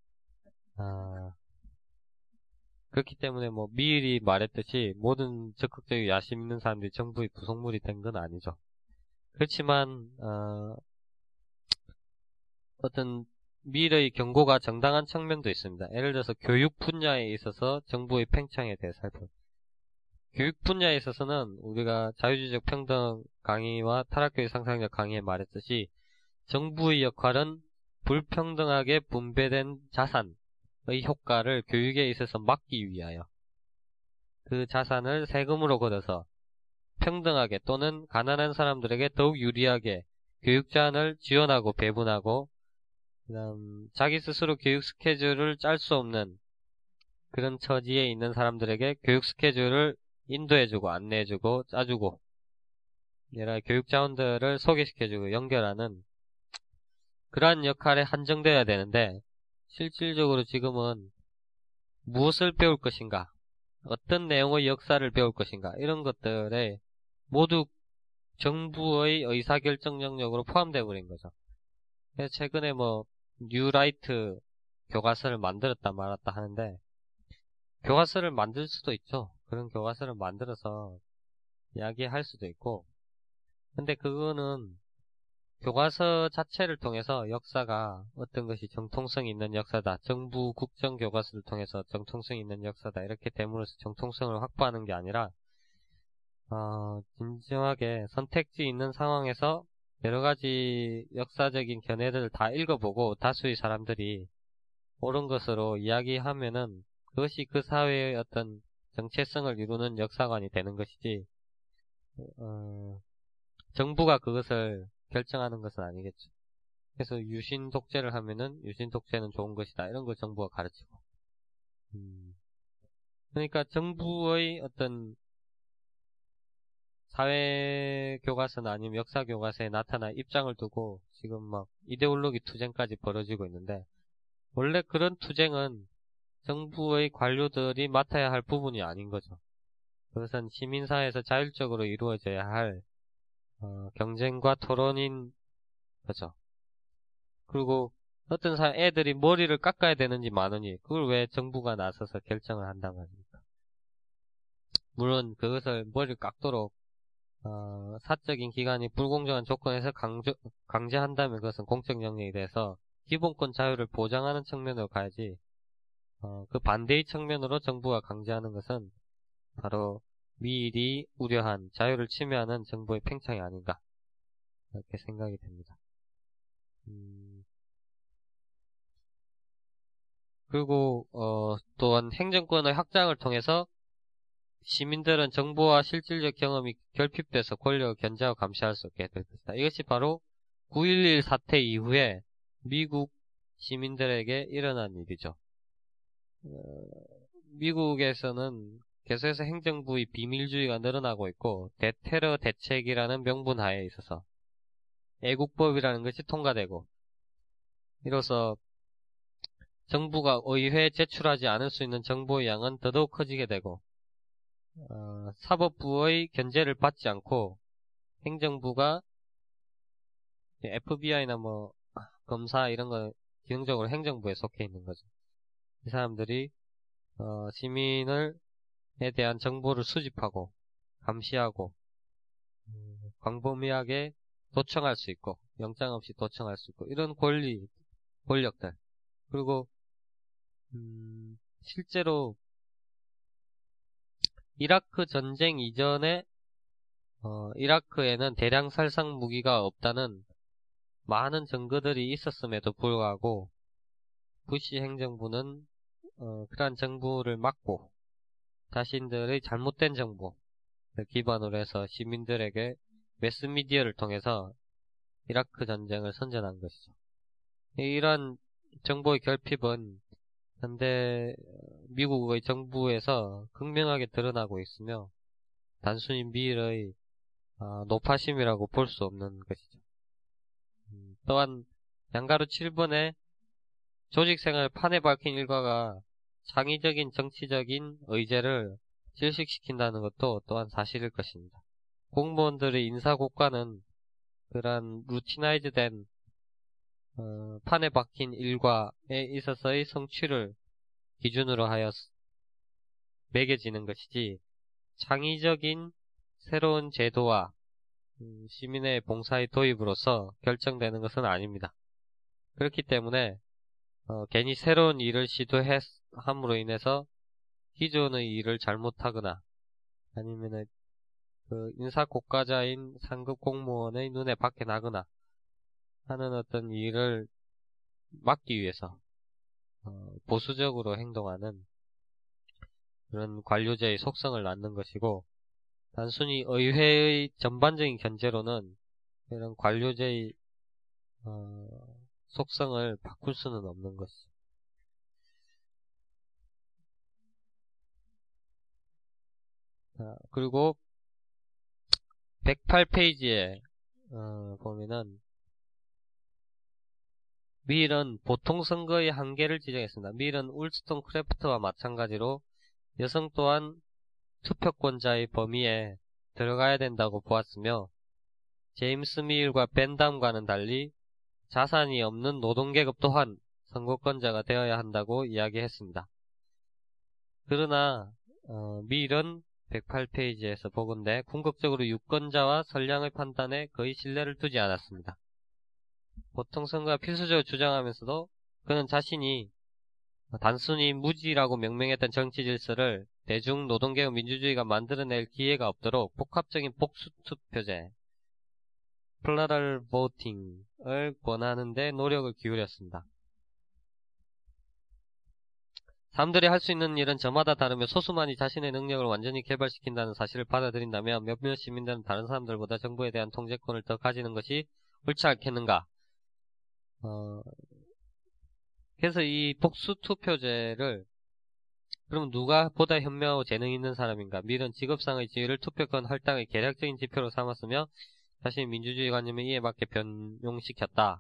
그렇기 때문에 뭐 미리 말했듯이 모든 적극적인 야심 있는 사람들이 정부의 부속물이 된 건 아니죠. 그렇지만 어떤 미래의 경고가 정당한 측면도 있습니다. 예를 들어서 교육 분야에 있어서 정부의 팽창에 대해 살펴볼게요. 교육 분야에 있어서는 우리가 자유주의적 평등 강의와 타락교육 상상력 강의에 말했듯이 정부의 역할은 불평등하게 분배된 자산의 효과를 교육에 있어서 막기 위하여 그 자산을 세금으로 걷어서 평등하게 또는 가난한 사람들에게 더욱 유리하게 교육 제한을 지원하고 배분하고, 그다음 자기 스스로 교육 스케줄을 짤 수 없는 그런 처지에 있는 사람들에게 교육 스케줄을 인도해주고 안내해주고 짜주고 여러 교육 자원들을 소개시켜주고 연결하는 그러한 역할에 한정되어야 되는데, 실질적으로 지금은 무엇을 배울 것인가, 어떤 내용의 역사를 배울 것인가, 이런 것들에 모두 정부의 의사결정 영역으로 포함되어 버린 거죠. 그래서 최근에 뭐 뉴라이트 교과서를 만들었다 말았다 하는데, 교과서를 만들 수도 있죠. 그런 교과서를 만들어서 이야기할 수도 있고, 근데 그거는 교과서 자체를 통해서 역사가 어떤 것이 정통성 있는 역사다, 정부 국정 교과서를 통해서 정통성 있는 역사다, 이렇게 됨으로써 정통성을 확보하는 게 아니라 진정하게 선택지 있는 상황에서 여러 가지 역사적인 견해들을 다 읽어보고 다수의 사람들이 옳은 것으로 이야기하면은 그것이 그 사회의 어떤 정체성을 이루는 역사관이 되는 것이지, 정부가 그것을 결정하는 것은 아니겠죠. 그래서 유신 독재를 하면은 유신 독재는 좋은 것이다, 이런 걸 정부가 가르치고. 그러니까 정부의 어떤 사회 교과서나 아니면 역사 교과서에 나타난 입장을 두고 지금 막 이데올로기 투쟁까지 벌어지고 있는데, 원래 그런 투쟁은 정부의 관료들이 맡아야 할 부분이 아닌 거죠. 그것은 시민사회에서 자율적으로 이루어져야 할 경쟁과 토론인 거죠. 그리고 어떤 애들이 머리를 깎아야 되는지 마느니 그걸 왜 정부가 나서서 결정을 한단 말입니까? 물론 그것을 머리를 깎도록 사적인 기관이 불공정한 조건에서 강제한다면 그것은 공적 영역에 대해서 기본권 자유를 보장하는 측면으로 가야지, 그 반대의 측면으로 정부가 강제하는 것은 바로 미리 우려한 자유를 침해하는 정부의 팽창이 아닌가, 이렇게 생각이 됩니다. 그리고 또한 행정권의 확장을 통해서 시민들은 정부와 실질적 경험이 결핍돼서 권력을 견제하고 감시할 수 없게 될 것이다. 이것이 바로 9.11 사태 이후에 미국 시민들에게 일어난 일이죠. 미국에서는 계속해서 행정부의 비밀주의가 늘어나고 있고, 대테러 대책이라는 명분 하에 있어서 애국법이라는 것이 통과되고, 이로써 정부가 의회에 제출하지 않을 수 있는 정보의 양은 더더욱 커지게 되고 사법부의 견제를 받지 않고 행정부가 FBI나 뭐 검사 이런 거 기능적으로 행정부에 속해 있는 거죠. 이 사람들이 시민에 대한 정보를 수집하고 감시하고 광범위하게 도청할 수 있고 영장 없이 도청할 수 있고 이런 권력들 그리고 실제로 이라크 전쟁 이전에 이라크에는 대량 살상 무기가 없다는 많은 증거들이 있었음에도 불구하고 부시 행정부는 그러한 정부를 막고 자신들의 잘못된 정보를 기반으로 해서 시민들에게 매스미디어를 통해서 이라크 전쟁을 선전한 것이죠. 이러한 정보의 결핍은 현대 미국의 정부에서 극명하게 드러나고 있으며 단순히 미일의 노파심이라고 볼 수 없는 것이죠. 또한 양가루 7번의 조직생활 판에 밝힌 일과가 창의적인 정치적인 의제를 질식시킨다는 것도 또한 사실일 것입니다. 공무원들의 인사고과는 그러한 루티나이즈된 판에 박힌 일과에 있어서의 성취를 기준으로 하여 매겨지는 것이지 창의적인 새로운 제도와 시민의 봉사의 도입으로서 결정되는 것은 아닙니다. 그렇기 때문에 괜히 새로운 일을 시도함으로 인해서 기존의 일을 잘못하거나 아니면은 그 인사고과자인 상급 공무원의 눈에 밖에 나거나 하는 어떤 일을 막기 위해서 보수적으로 행동하는 그런 관료제의 속성을 낳는 것이고 단순히 의회의 전반적인 견제로는 이런 관료제의 속성을 바꿀 수는 없는 것이죠. 그리고 108페이지에 보면은 미일은 보통선거의 한계를 지적했습니다. 미일은 울스턴 크래프트와 마찬가지로 여성 또한 투표권자의 범위에 들어가야 된다고 보았으며 제임스 미일과 벤담과는 달리 자산이 없는 노동계급 또한 선거권자가 되어야 한다고 이야기했습니다. 그러나 미일은 108페이지에서 보건대 궁극적으로 유권자와 선량의 판단에 거의 신뢰를 두지 않았습니다. 보통선거가 필수적으로 주장하면서도 그는 자신이 단순히 무지라고 명명했던 정치 질서를 대중 노동계급 민주주의가 만들어낼 기회가 없도록 복합적인 복수투표제 플러럴 보팅을 권하는 데 노력을 기울였습니다. 사람들이 할 수 있는 일은 저마다 다르며 소수만이 자신의 능력을 완전히 개발시킨다는 사실을 받아들인다면 몇몇 시민들은 다른 사람들보다 정부에 대한 통제권을 더 가지는 것이 옳지 않겠는가? 그래서 이 복수투표제를 그럼 누가 보다 현명하고 재능 있는 사람인가? 밀은 직업상의 지위를 투표권 할당의 계략적인 지표로 삼았으며 자신의 민주주의 관념에 이에 맞게 변용시켰다.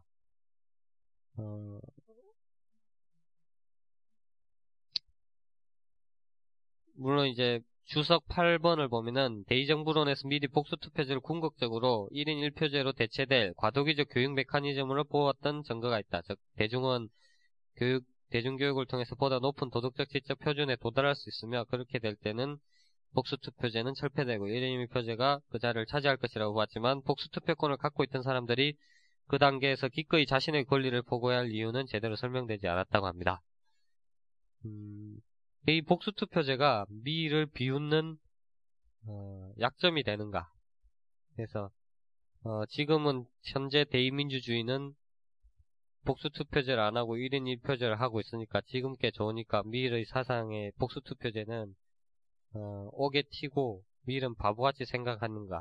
물론 이제 주석 8번을 보면은 대의정부론에서 미리 복수투표제를 궁극적으로 1인 1표제로 대체될 과도기적 교육 메커니즘으로 보았던 증거가 있다. 즉 대중교육을 통해서 보다 높은 도덕적 지적 표준에 도달할 수 있으며 그렇게 될 때는 복수투표제는 철폐되고 1인 1표제가 그 자리를 차지할 것이라고 보았지만 복수투표권을 갖고 있던 사람들이 그 단계에서 기꺼이 자신의 권리를 포고해야 할 이유는 제대로 설명되지 않았다고 합니다. 이 복수투표제가 미를 비웃는 약점이 되는가? 그래서 지금은 현재 대의민주주의는 복수투표제를 안하고 1인 1표제를 하고 있으니까 지금 꽤 좋으니까 미일의 사상의 복수투표제는 오게 튀고 미일은 바보같이 생각하는가?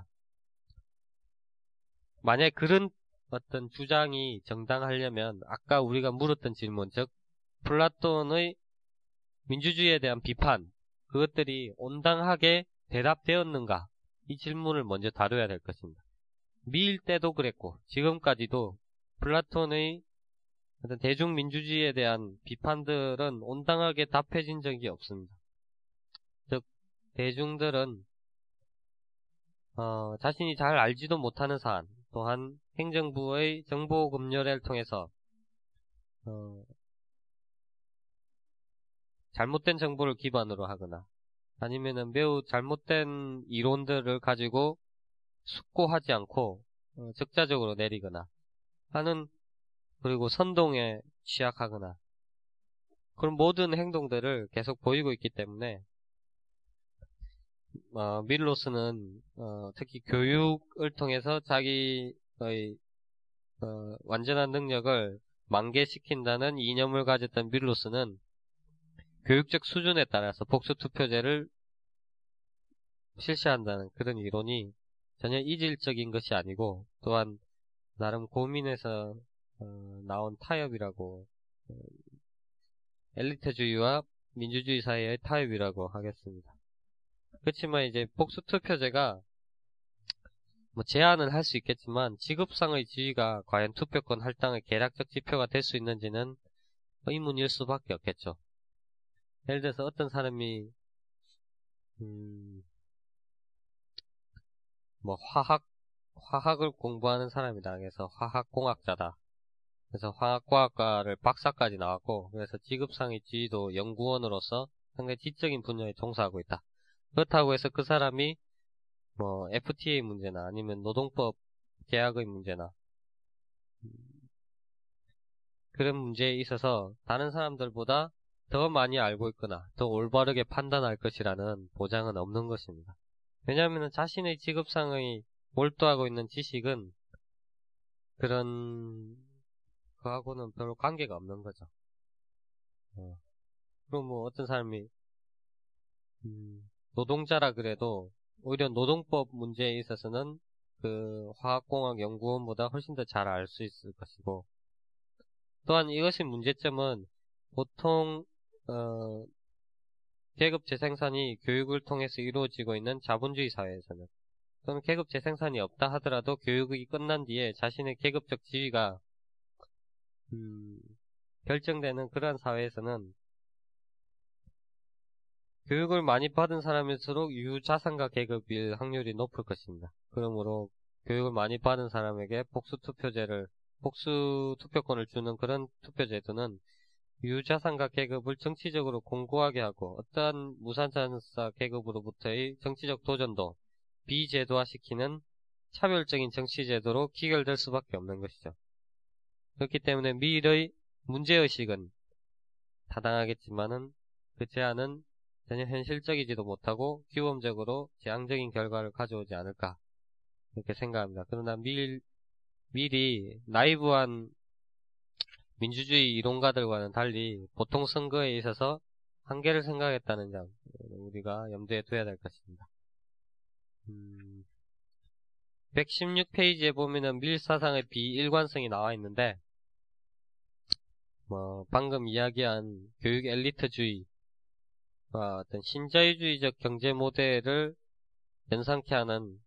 만약 그런 어떤 주장이 정당하려면 아까 우리가 물었던 질문, 즉 플라톤의 민주주의에 대한 비판, 그것들이 온당하게 대답되었는가? 이 질문을 먼저 다뤄야 될 것입니다. 미일 때도 그랬고 지금까지도 플라톤의 어떤 대중민주주의에 대한 비판들은 온당하게 답해진 적이 없습니다. 즉, 대중들은 자신이 잘 알지도 못하는 사안, 또한 행정부의 정보검열을 통해서 잘못된 정보를 기반으로 하거나 아니면은 매우 잘못된 이론들을 가지고 숙고하지 않고 적자적으로 내리거나 하는, 그리고 선동에 취약하거나 그런 모든 행동들을 계속 보이고 있기 때문에 밀로스는 특히 교육을 통해서 자기의 완전한 능력을 만개시킨다는 이념을 가졌던 밀로스는 교육적 수준에 따라서 복수투표제를 실시한다는 그런 이론이 전혀 이질적인 것이 아니고, 또한 나름 고민해서 나온 타협이라고, 엘리트주의와 민주주의 사이의 타협이라고 하겠습니다. 그렇지만 이제 복수투표제가 제한을 할 수 있겠지만 지급상의 지위가 과연 투표권 할당의 계략적 지표가 될 수 있는지는 의문일 수밖에 없겠죠. 예를 들어서 어떤 사람이 화학을 공부하는 사람이다. 그래서 화학공학자다. 그래서 화학과학과를 박사까지 나왔고, 그래서 지급상의 지위도 연구원으로서 상당히 지적인 분야에 종사하고 있다. 그렇다고 해서 그 사람이 FTA 문제나 아니면 노동법 계약의 문제나 그런 문제에 있어서 다른 사람들보다 더 많이 알고 있거나 더 올바르게 판단할 것이라는 보장은 없는 것입니다. 왜냐하면 자신의 직업상의 몰두하고 있는 지식은 그런 그하고는 별로 관계가 없는 거죠. 그럼 어떤 사람이 노동자라 그래도 오히려 노동법 문제에 있어서는 그 화학공학 연구원보다 훨씬 더 잘 알 수 있을 것이고, 또한 이것의 문제점은 보통 계급 재생산이 교육을 통해서 이루어지고 있는 자본주의 사회에서는, 또는 계급 재생산이 없다 하더라도 교육이 끝난 뒤에 자신의 계급적 지위가 결정되는 그러한 사회에서는 교육을 많이 받은 사람일수록 유자산가 계급일 확률이 높을 것입니다. 그러므로 교육을 많이 받은 사람에게 복수 투표권을 주는 그런 투표제도는 유자산가 계급을 정치적으로 공고하게 하고 어떠한 무산자사 계급으로부터의 정치적 도전도 비제도화시키는 차별적인 정치제도로 기결될 수밖에 없는 것이죠. 그렇기 때문에 미일의 문제의식은 타당하겠지만은 그 제안은 전혀 현실적이지도 못하고 규범적으로 재앙적인 결과를 가져오지 않을까 이렇게 생각합니다. 그러나 밀이 나이브한 민주주의 이론가들과는 달리 보통 선거에 있어서 한계를 생각했다는 점 우리가 염두에 둬야 될 것입니다. 116페이지에 보면은 밀 사상의 비일관성이 나와 있는데, 방금 이야기한 교육 엘리트주의 어떤 신자유주의적 경제 모델을 연상케 하는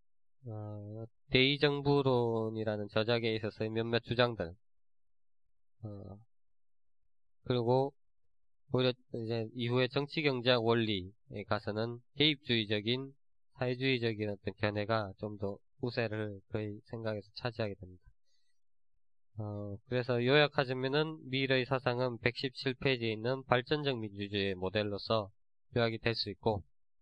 대의정부론이라는 저작에 있어서의 몇몇 주장들, 그리고 오히려 이제 이후에 정치경제학 원리에 가서는 개입주의적인 사회주의적인 어떤 견해가 좀 더 우세를 그의 생각에서 차지하게 됩니다. 그래서 요약하자면은 밀의 사상은 117페이지에 있는 발전적 민주주의의 모델로서 요약이 될 수 있고,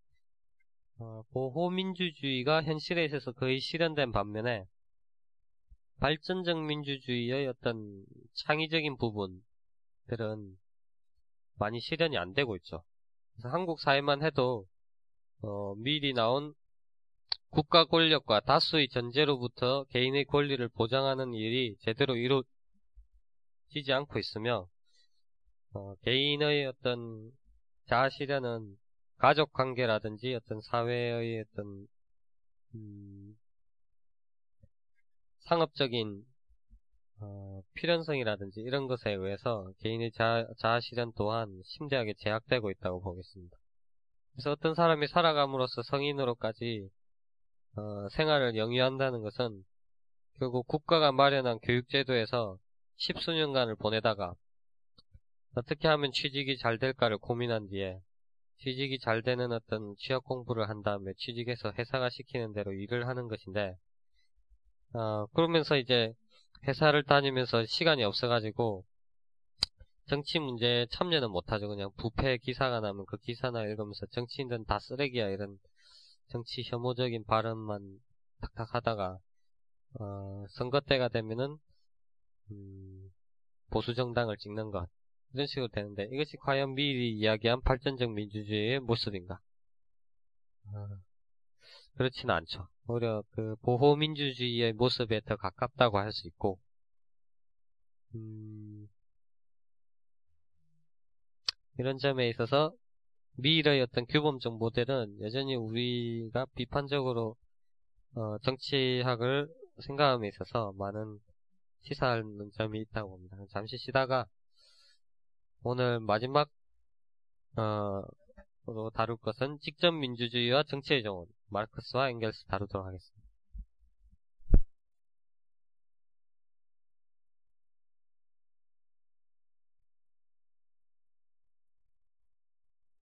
보호민주주의가 현실에 있어서 거의 실현된 반면에 발전적 민주주의의 어떤 창의적인 부분들은 많이 실현이 안 되고 있죠. 그래서 한국 사회만 해도 미리 나온 국가 권력과 다수의 전제로부터 개인의 권리를 보장하는 일이 제대로 이루어지지 않고 있으며, 개인의 어떤 자아실현은 가족관계라든지 어떤 사회의 어떤 상업적인 필연성이라든지 이런 것에 의해서 개인의 자아실현 또한 심대하게 제약되고 있다고 보겠습니다. 그래서 어떤 사람이 살아감으로써 성인으로까지 생활을 영위한다는 것은 결국 국가가 마련한 교육제도에서 십수년간을 보내다가 어떻게 하면 취직이 잘 될까를 고민한 뒤에 취직이 잘 되는 어떤 취업 공부를 한 다음에 취직해서 회사가 시키는 대로 일을 하는 것인데, 그러면서 이제 회사를 다니면서 시간이 없어가지고 정치 문제에 참여는 못하죠. 그냥 부패 기사가 나면 그 기사나 읽으면서 정치인들은 다 쓰레기야 이런 정치 혐오적인 발언만 탁탁 하다가 선거 때가 되면은 보수 정당을 찍는 것, 이런 식으로 되는데, 이것이 과연 미리 이야기한 발전적 민주주의의 모습인가? 그렇지는 않죠. 오히려 그 보호민주주의의 모습에 더 가깝다고 할 수 있고, 이런 점에 있어서 미래의 어떤 규범적 모델은 여전히 우리가 비판적으로 정치학을 생각함에 있어서 많은 시사하는 점이 있다고 봅니다. 잠시 쉬다가 오늘 마지막 로 다룰 것은 직접 민주주의와 정치의 정원, 마르크스와 엥겔스 다루도록 하겠습니다.